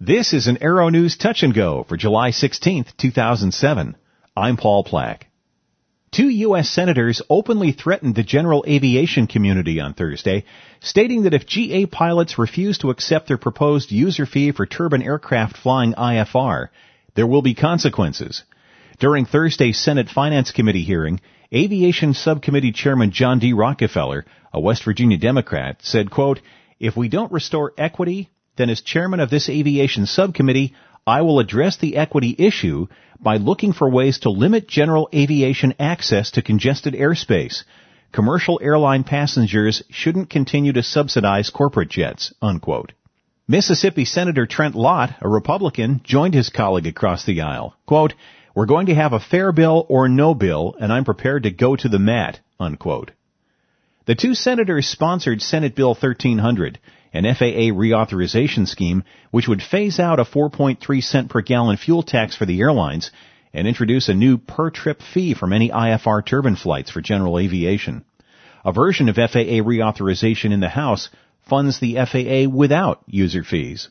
This is an Aero News Touch and Go for July 16th, 2007. I'm Paul Plack. 2 U.S. senators openly threatened the general aviation community on Thursday, stating that if GA pilots refuse to accept their proposed user fee for turbine aircraft flying IFR, there will be consequences. During Thursday's Senate Finance Committee hearing, Aviation Subcommittee Chairman John D. Rockefeller, a West Virginia Democrat, said, quote, "If we don't restore equity, then as chairman of this aviation subcommittee, I will address the equity issue by looking for ways to limit general aviation access to congested airspace. Commercial airline passengers shouldn't continue to subsidize corporate jets," unquote. Mississippi Senator Trent Lott, a Republican, joined his colleague across the aisle. Quote, "We're going to have a fair bill or no bill, and I'm prepared to go to the mat," unquote. The two senators sponsored Senate Bill 1300, an FAA reauthorization scheme which would phase out a 4.3 cent per gallon fuel tax for the airlines and introduce a new per-trip fee for many IFR turbine flights for general aviation. A version of FAA reauthorization in the House funds the FAA without user fees.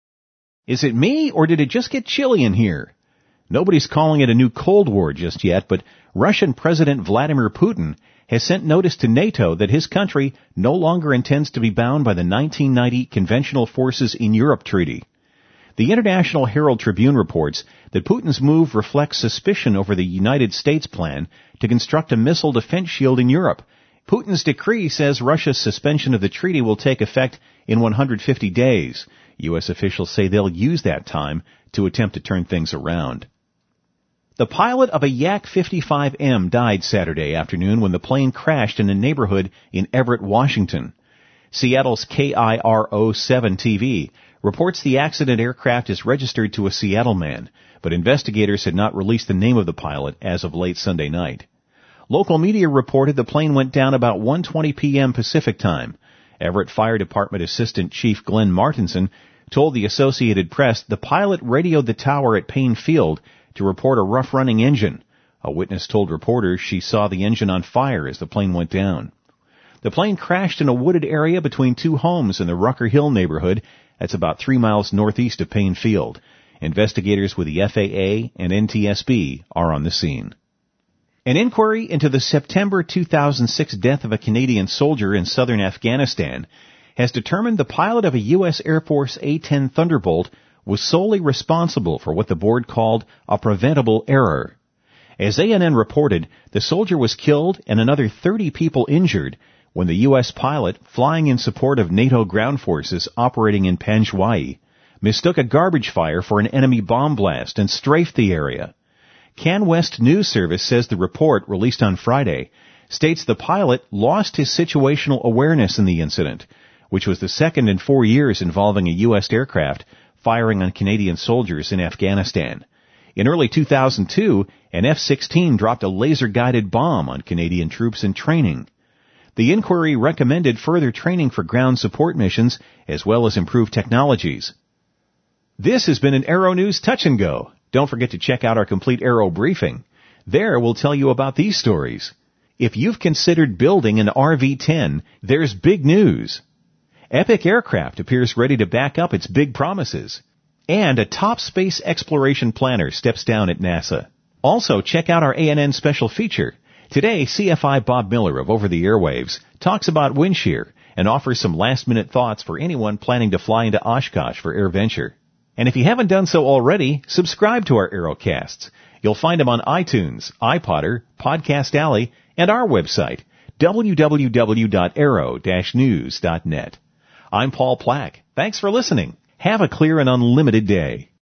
Is it me, or did it just get chilly in here? Nobody's calling it a new Cold War just yet, but Russian President Vladimir Putin has sent notice to NATO that his country no longer intends to be bound by the 1990 Conventional Forces in Europe Treaty. The International Herald Tribune reports that Putin's move reflects suspicion over the United States plan to construct a missile defense shield in Europe. Putin's decree says Russia's suspension of the treaty will take effect in 150 days. U.S. officials say they'll use that time to attempt to turn things around. The pilot of a Yak 55M died Saturday afternoon when the plane crashed in a neighborhood in Everett, Washington. Seattle's KIRO7 TV reports the accident aircraft is registered to a Seattle man, but investigators had not released the name of the pilot as of late Sunday night. Local media reported the plane went down about 1:20 p.m. Pacific time. Everett Fire Department Assistant Chief Glenn Martinson told the Associated Press the pilot radioed the tower at Payne Field to report a rough-running engine. A witness told reporters she saw the engine on fire as the plane went down. The plane crashed in a wooded area between two homes in the Rucker Hill neighborhood. That's about 3 miles northeast of Payne Field. Investigators with the FAA and NTSB are on the scene. An inquiry into the September 2006 death of a Canadian soldier in southern Afghanistan has determined the pilot of a U.S. Air Force A-10 Thunderbolt was solely responsible for what the board called a preventable error. As ANN reported, the soldier was killed and another 30 people injured when the U.S. pilot, flying in support of NATO ground forces operating in Panjwai, mistook a garbage fire for an enemy bomb blast and strafed the area. CanWest News Service says the report, released on Friday, states the pilot lost his situational awareness in the incident, which was the second in 4 years involving a U.S. aircraft firing on Canadian soldiers in Afghanistan. In early 2002, an F-16 dropped a laser-guided bomb on Canadian troops in training. The inquiry recommended further training for ground support missions, as well as improved technologies. This has been an Aero News Touch and Go. Don't forget to check out our complete Aero briefing. There we'll tell you about these stories. If you've considered building an RV-10, there's big news. Epic Aircraft appears ready to back up its big promises. And a top space exploration planner steps down at NASA. Also, check out our ANN special feature. Today, CFI Bob Miller of Over the Airwaves talks about wind shear and offers some last-minute thoughts for anyone planning to fly into Oshkosh for AirVenture. And if you haven't done so already, subscribe to our Aerocasts. You'll find them on iTunes, iPodder, Podcast Alley, and our website, www.aero-news.net. I'm Paul Plack. Thanks for listening. Have a clear and unlimited day.